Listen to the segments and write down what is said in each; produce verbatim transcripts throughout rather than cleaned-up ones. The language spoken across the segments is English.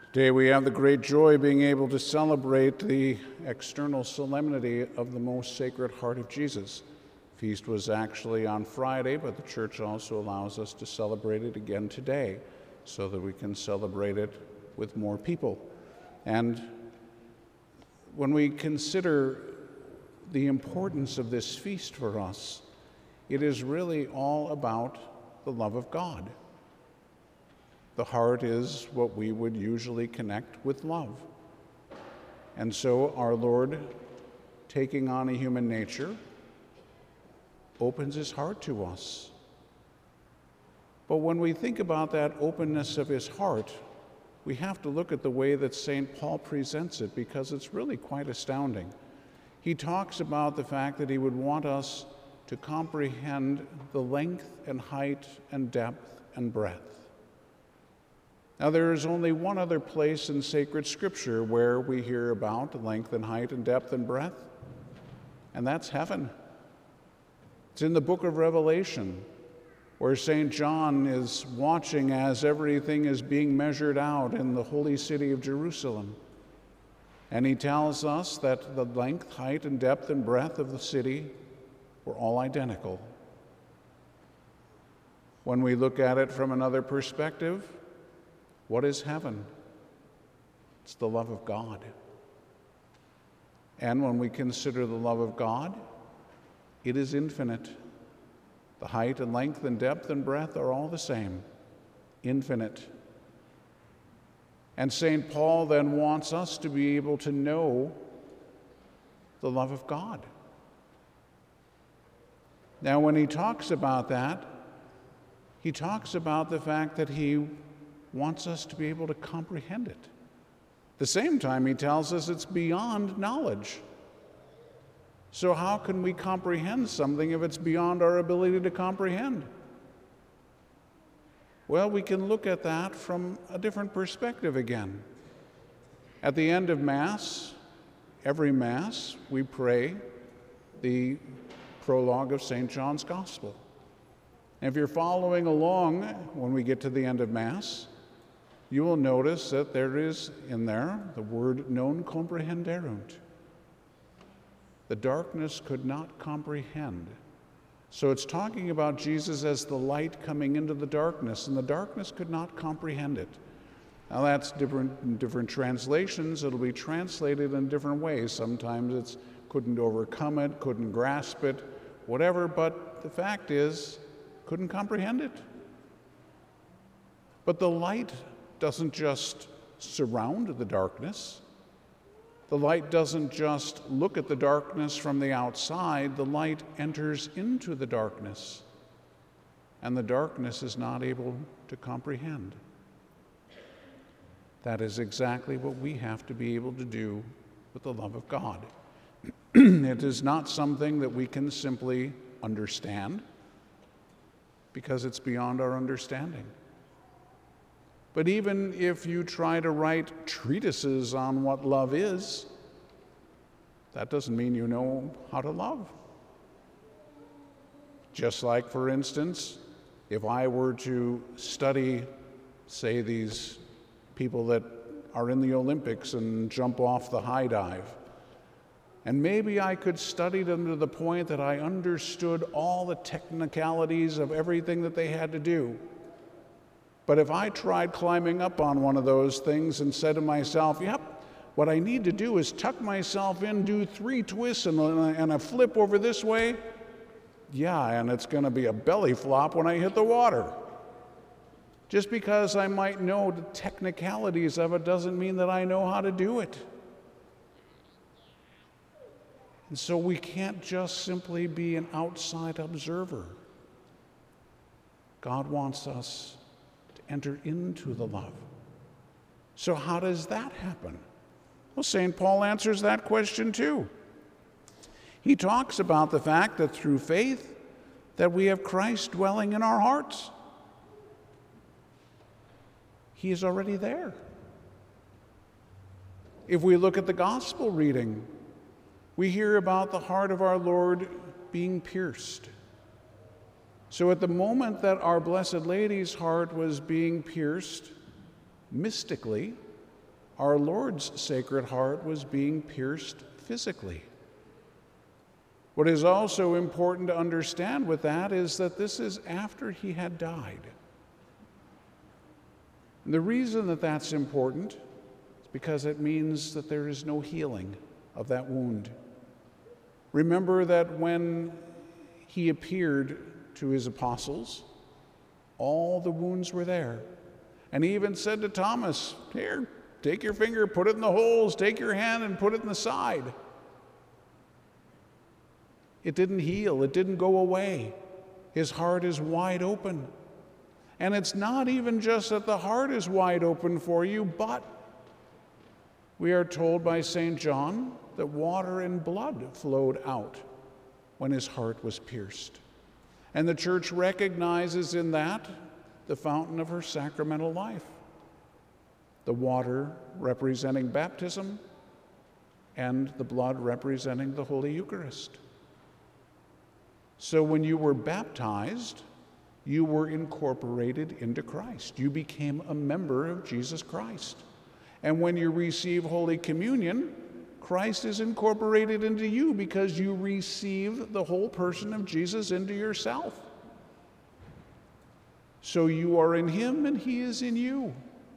Today we have the great joy of being able to celebrate the external solemnity of the Most Sacred Heart of Jesus. The feast was actually on Friday, but the church also allows us to celebrate it again today so that we can celebrate it with more people. And when we consider the importance of this feast for us, it is really all about the love of God. The heart is what we would usually connect with love. And so our Lord, taking on a human nature, opens his heart to us. But when we think about that openness of his heart, we have to look at the way that Saint Paul presents it, because it's really quite astounding. He talks about the fact that he would want us to comprehend the length and height and depth and breadth. Now, there is only one other place in sacred scripture where we hear about length and height and depth and breadth, and that's heaven. It's in the book of Revelation, where Saint John is watching as everything is being measured out in the holy city of Jerusalem. And he tells us that the length, height, and depth and breadth of the city were all identical. When we look at it from another perspective, what is heaven? It's the love of God. And when we consider the love of God, it is infinite. The height and length and depth and breadth are all the same, infinite. And Saint Paul then wants us to be able to know the love of God. Now, when he talks about that, he talks about the fact that he wants us to be able to comprehend it. At the same time, he tells us it's beyond knowledge. So how can we comprehend something if it's beyond our ability to comprehend? Well, we can look at that from a different perspective again. At the end of Mass, every Mass, we pray the prologue of Saint John's Gospel. And if you're following along when we get to the end of Mass, you will notice that there is in there the word non comprehenderunt. The darkness could not comprehend. So it's talking about Jesus as the light coming into the darkness, and the darkness could not comprehend it. Now that's different in different translations. It'll be translated in different ways. Sometimes it's couldn't overcome it, couldn't grasp it, whatever, but the fact is, couldn't comprehend it. But the light doesn't just surround the darkness. The light doesn't just look at the darkness from the outside. The light enters into the darkness, and the darkness is not able to comprehend. That is exactly what we have to be able to do with the love of God. It is not something that we can simply understand, because it's beyond our understanding. But even if you try to write treatises on what love is, that doesn't mean you know how to love. Just like, for instance, if I were to study, say, these people that are in the Olympics and jump off the high dive, and maybe I could study them to the point that I understood all the technicalities of everything that they had to do. But if I tried climbing up on one of those things and said to myself, yep, what I need to do is tuck myself in, do three twists and a, and a flip over this way, yeah, and it's going to be a belly flop when I hit the water. Just because I might know the technicalities of it doesn't mean that I know how to do it. And so we can't just simply be an outside observer. God wants us enter into the love. So how does that happen? Well, Saint Paul answers that question too. He talks about the fact that through faith that we have Christ dwelling in our hearts. He is already there. If we look at the gospel reading, we hear about the heart of our Lord being pierced. So at the moment that our Blessed Lady's heart was being pierced, mystically, Our Lord's Sacred Heart was being pierced physically. What is also important to understand with that is that this is after he had died. And the reason that that's important is because it means that there is no healing of that wound. Remember that when he appeared to his apostles, all the wounds were there. And he even said to Thomas, "Here, take your finger, put it in the holes, take your hand and put it in the side." It didn't heal, it didn't go away. His heart is wide open. And it's not even just that the heart is wide open for you, but we are told by Saint John that water and blood flowed out when his heart was pierced. And the Church recognizes in that the fountain of her sacramental life. The water representing baptism and the blood representing the Holy Eucharist. So when you were baptized, you were incorporated into Christ. You became a member of Jesus Christ. And when you receive Holy Communion, Christ is incorporated into you because you receive the whole person of Jesus into yourself. So you are in him and he is in you.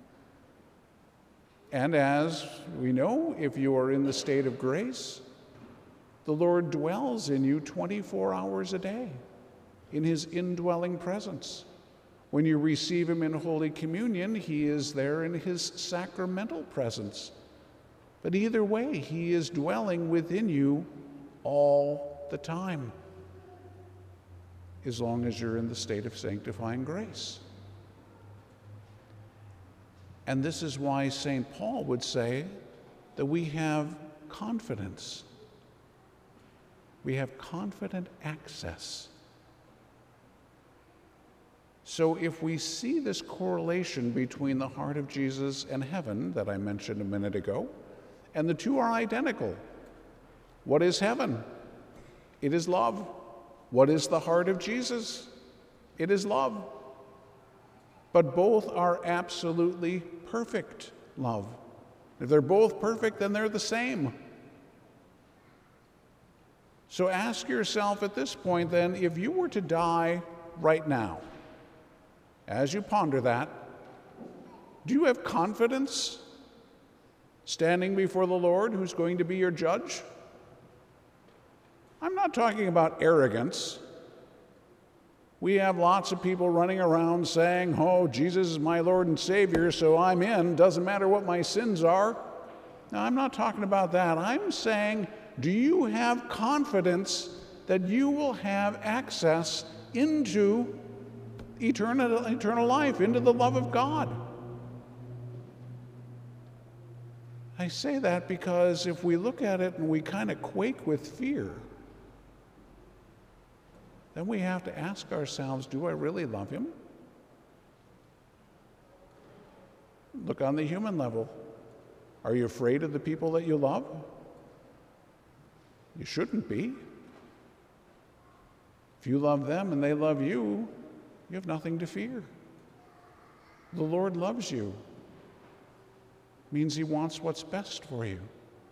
And as we know, if you are in the state of grace, the Lord dwells in you twenty-four hours a day in his indwelling presence. When you receive him in Holy Communion, he is there in his sacramental presence. But either way, he is dwelling within you all the time, as long as you're in the state of sanctifying grace. And this is why Saint Paul would say that we have confidence. We have confident access. So if we see this correlation between the heart of Jesus and heaven that I mentioned a minute ago, and the two are identical. What is heaven? It is love. What is the heart of Jesus? It is love. But both are absolutely perfect love. If they're both perfect, then they're the same. So ask yourself at this point then, if you were to die right now, as you ponder that, do you have confidence standing before the Lord who's going to be your judge? I'm not talking about arrogance. We have lots of people running around saying, "Oh, Jesus is my Lord and Savior, so I'm in. Doesn't matter what my sins are." Now, I'm not talking about that. I'm saying, do you have confidence that you will have access into eternal, eternal life, into the love of God? I say that because if we look at it and we kind of quake with fear, then we have to ask ourselves, do I really love him? Look on the human level. Are you afraid of the people that you love? You shouldn't be. If you love them and they love you, you have nothing to fear. The Lord loves you. It means he wants what's best for you.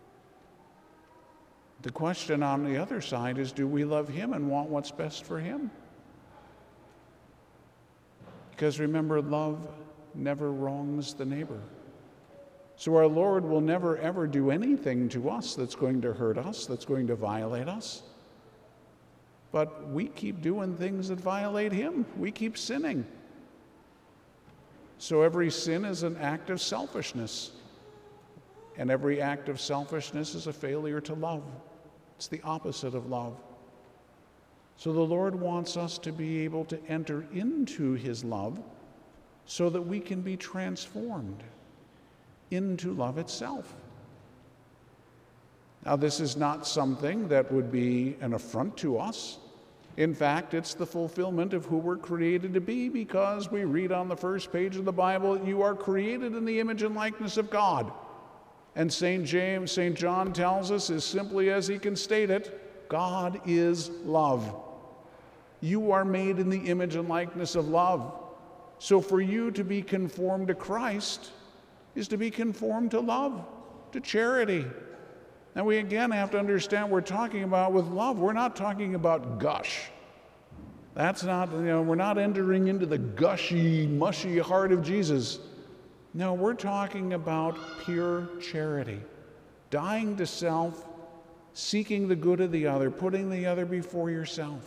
The question on the other side is, do we love him and want what's best for him? Because remember, love never wrongs the neighbor. So our Lord will never ever do anything to us that's going to hurt us, that's going to violate us. But we keep doing things that violate him. We keep sinning. So every sin is an act of selfishness. And every act of selfishness is a failure to love. It's the opposite of love. So the Lord wants us to be able to enter into his love so that we can be transformed into love itself. Now, this is not something that would be an affront to us. In fact, it's the fulfillment of who we're created to be, because we read on the first page of the Bible, you are created in the image and likeness of God. And Saint James, Saint John tells us, as simply as he can state it, God is love. You are made in the image and likeness of love. So for you to be conformed to Christ is to be conformed to love, to charity. And we again have to understand what we're talking about with love. We're not talking about gush. That's not, you know, we're not entering into the gushy, mushy heart of Jesus. No, we're talking about pure charity, dying to self, seeking the good of the other, putting the other before yourself.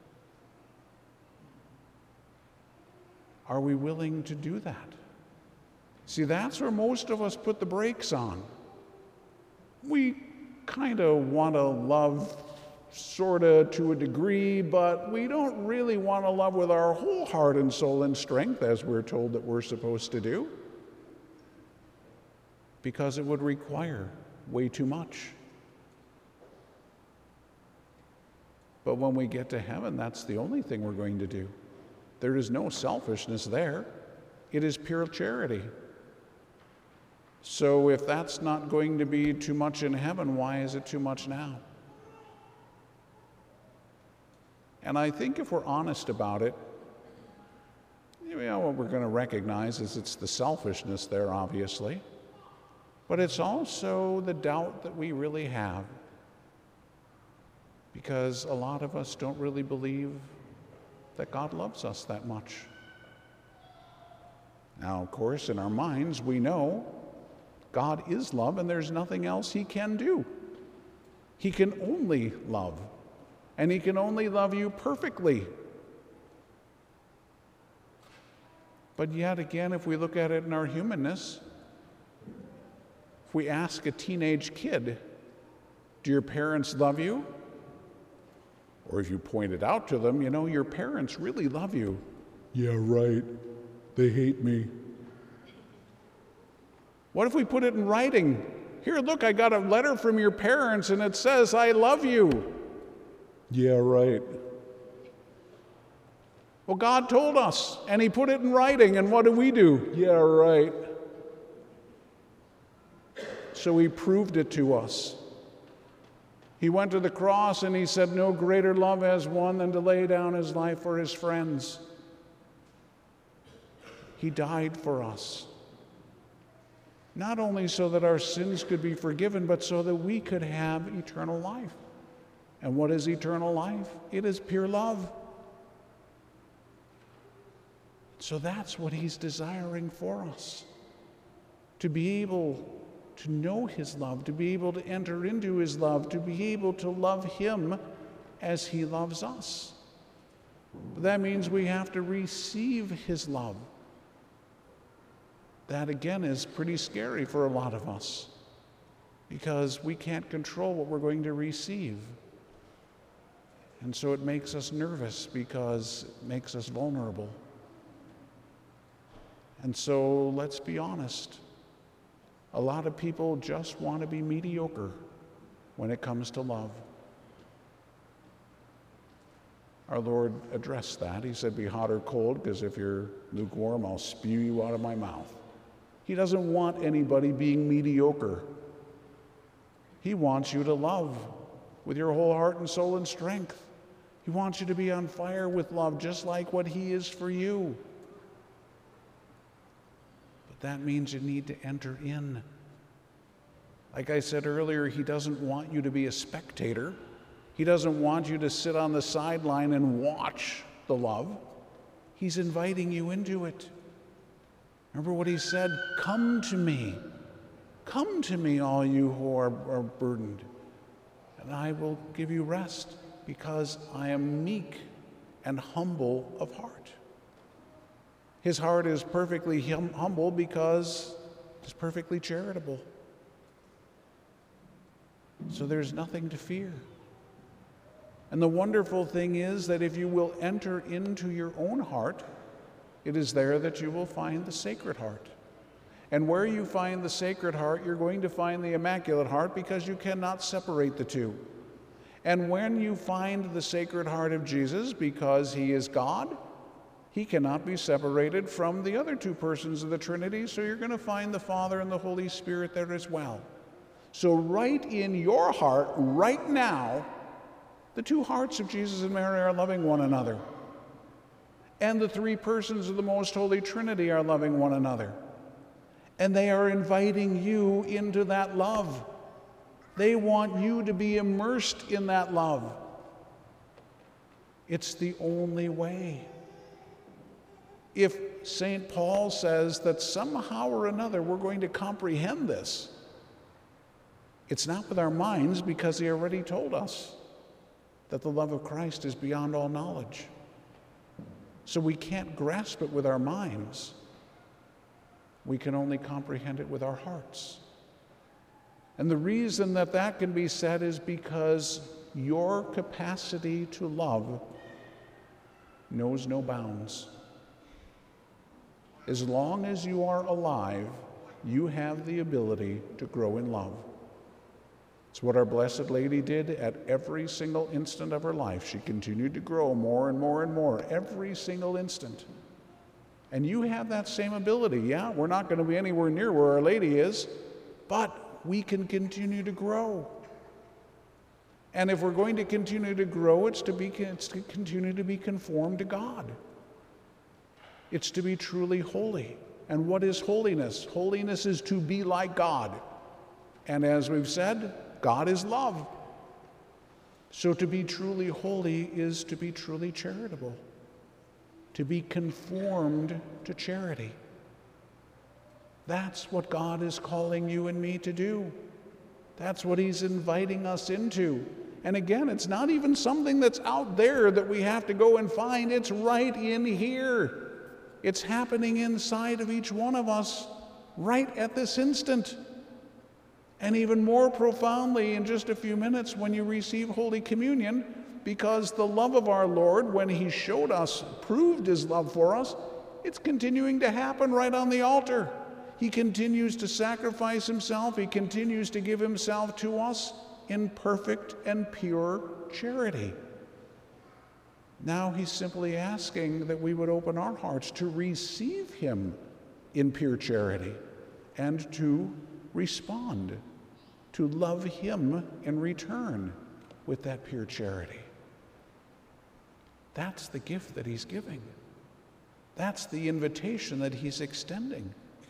Are we willing to do that? See, that's where most of us put the brakes on. We kind of want to love sort of to a degree, but we don't really want to love with our whole heart and soul and strength as we're told that we're supposed to do, because it would require way too much. But when we get to heaven, that's the only thing we're going to do. There is no selfishness there. It is pure charity. So if that's not going to be too much in heaven, why is it too much now? And I think if we're honest about it, you know, what we're going to recognize is it's the selfishness there, obviously, but it's also the doubt that we really have, because a lot of us don't really believe that God loves us that much. Now, of course, in our minds, we know God is love and there's nothing else he can do. He can only love, and he can only love you perfectly. But yet again, if we look at it in our humanness, if we ask a teenage kid, do your parents love you? Or if you point it out to them, you know, your parents really love you. Yeah, right. They hate me. What if we put it in writing? Here, look, I got a letter from your parents and it says, I love you. Yeah, right. Well, God told us, and he put it in writing, and what do we do? Yeah, right. So he proved it to us. He went to the cross and he said, no greater love has one than to lay down his life for his friends. He died for us. Not only so that our sins could be forgiven, but so that we could have eternal life. And what is eternal life? It is pure love. So that's what he's desiring for us. To be able to know his love, to be able to enter into his love, to be able to love him as he loves us. That means we have to receive his love. That again is pretty scary for a lot of us, because we can't control what we're going to receive. And so it makes us nervous because it makes us vulnerable. And so let's be honest. A lot of people just want to be mediocre when it comes to love. Our Lord addressed that. He said, be hot or cold, because if you're lukewarm, I'll spew you out of my mouth. He doesn't want anybody being mediocre. He wants you to love with your whole heart and soul and strength. He wants you to be on fire with love, just like what he is for you. But that means you need to enter in. Like I said earlier, he doesn't want you to be a spectator. He doesn't want you to sit on the sideline and watch the love. He's inviting you into it. Remember what he said? Come to me. Come to me, all you who are, are burdened, and I will give you rest, because I am meek and humble of heart. His heart is perfectly hum- humble because it's perfectly charitable. So there's nothing to fear. And the wonderful thing is that if you will enter into your own heart, it is there that you will find the Sacred Heart. And where you find the Sacred Heart, you're going to find the Immaculate Heart, because you cannot separate the two. And when you find the Sacred Heart of Jesus, because he is God, he cannot be separated from the other two persons of the Trinity, so you're going to find the Father and the Holy Spirit there as well. So right in your heart, right now, the two hearts of Jesus and Mary are loving one another. And the three persons of the Most Holy Trinity are loving one another. And they are inviting you into that love. They want you to be immersed in that love. It's the only way. If Saint Paul says that somehow or another we're going to comprehend this, it's not with our minds, because he already told us that the love of Christ is beyond all knowledge. So we can't grasp it with our minds. We can only comprehend it with our hearts. And the reason that that can be said is because your capacity to love knows no bounds. As long as you are alive, you have the ability to grow in love. It's what our Blessed Lady did at every single instant of her life. She continued to grow more and more and more every single instant. And you have that same ability. Yeah, we're not going to be anywhere near where Our Lady is, but we can continue to grow. And if we're going to continue to grow, it's to be it's to continue to be conformed to God. It's to be truly holy. And what is holiness? Holiness is to be like God. And as we've said, God is love. So to be truly holy is to be truly charitable, to be conformed to charity. That's what God is calling you and me to do. That's what he's inviting us into. And again, it's not even something that's out there that we have to go and find. It's right in here. It's happening inside of each one of us right at this instant. And even more profoundly in just a few minutes when you receive Holy Communion, because the love of our Lord, when he showed us, proved his love for us, it's continuing to happen right on the altar. He continues to sacrifice himself. He continues to give himself to us in perfect and pure charity. Now he's simply asking that we would open our hearts to receive him in pure charity and to respond, to love him in return with that pure charity. That's the gift that he's giving. That's the invitation that he's extending.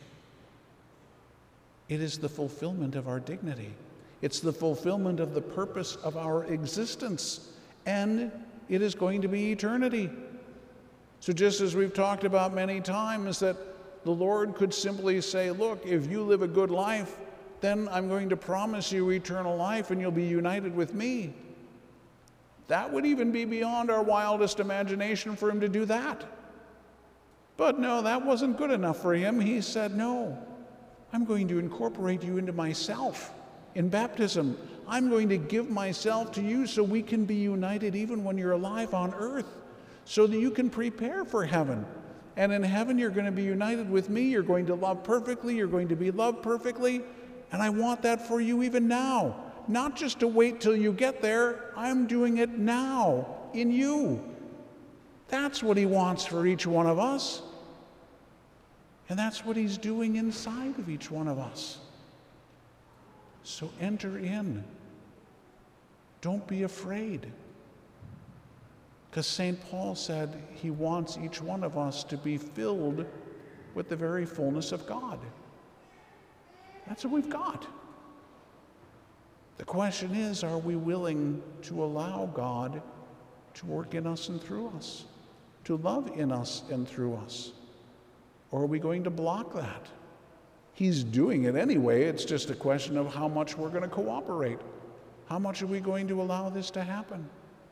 It is the fulfillment of our dignity. It's the fulfillment of the purpose of our existence, and it is going to be eternity. So just as we've talked about many times, that the Lord could simply say, look, if you live a good life, then I'm going to promise you eternal life and you'll be united with me. That would even be beyond our wildest imagination for him to do that. But no, that wasn't good enough for him. He said, no, I'm going to incorporate you into myself in baptism. I'm going to give myself to you so we can be united even when you're alive on earth, so that you can prepare for heaven. And in heaven, you're going to be united with me. You're going to love perfectly. You're going to be loved perfectly. And I want that for you even now. Not just to wait till you get there. I'm doing it now in you. That's what he wants for each one of us. And that's what he's doing inside of each one of us. So enter in. Don't be afraid. Because Saint Paul said he wants each one of us to be filled with the very fullness of God. That's what we've got. The question is, are we willing to allow God to work in us and through us, to love in us and through us? Or are we going to block that? He's doing it anyway. It's just a question of how much we're going to cooperate. How much are we going to allow this to happen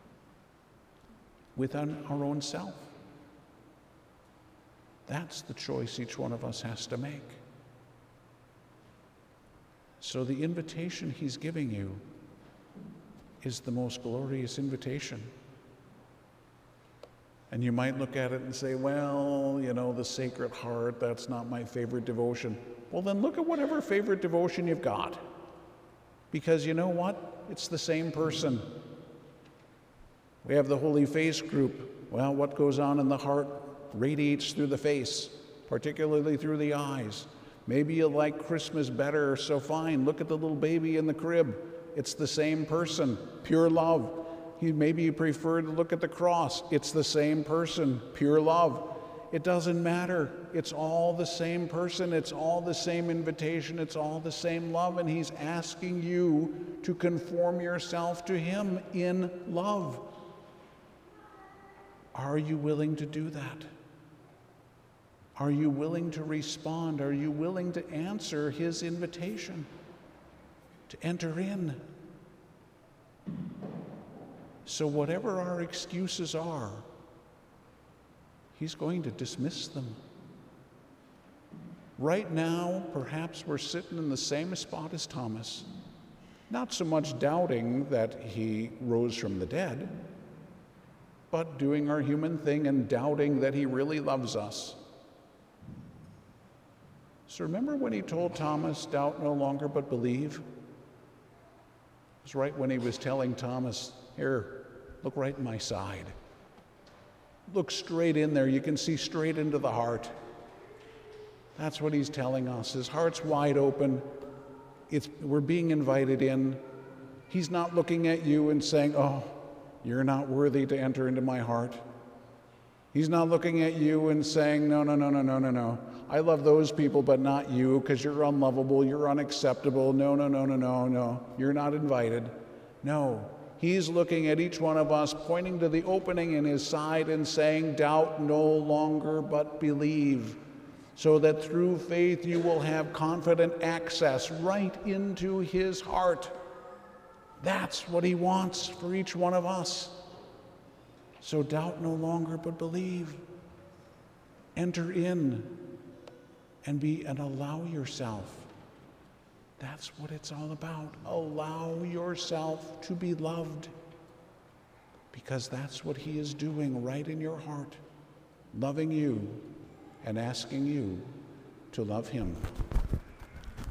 within our own self? That's the choice each one of us has to make. So the invitation he's giving you is the most glorious invitation. And you might look at it and say, well, you know, the Sacred Heart, that's not my favorite devotion. Well, then look at whatever favorite devotion you've got. Because you know what? It's the same person. We have the Holy Face group. Well, what goes on in the heart radiates through the face, particularly through the eyes. Maybe you like Christmas better, so fine. Look at the little baby in the crib. It's the same person, pure love. Maybe you prefer to look at the cross. It's the same person, pure love. It doesn't matter. It's all the same person. It's all the same invitation. It's all the same love. And he's asking you to conform yourself to him in love. Are you willing to do that? Are you willing to respond? Are you willing to answer his invitation to enter in? So whatever our excuses are, he's going to dismiss them. Right now, perhaps we're sitting in the same spot as Thomas, not so much doubting that he rose from the dead, but doing our human thing and doubting that he really loves us. So remember when he told Thomas, doubt no longer but believe? It was right when he was telling Thomas, here, look right in my side. Look straight in there. You can see straight into the heart. That's what he's telling us. His heart's wide open. It's, we're being invited in. He's not looking at you and saying, oh, you're not worthy to enter into my heart. He's not looking at you and saying, no, no, no, no, no, no, no. I love those people, but not you, because you're unlovable, you're unacceptable. No, no, no, no, no, no. You're not invited. No. He's looking at each one of us, pointing to the opening in his side and saying, doubt no longer, but believe, so that through faith you will have confident access right into his heart. That's what he wants for each one of us. So doubt no longer, but believe. Enter in and be and allow yourself. That's what it's all about. Allow yourself to be loved, because that's what he is doing right in your heart, loving you and asking you to love him.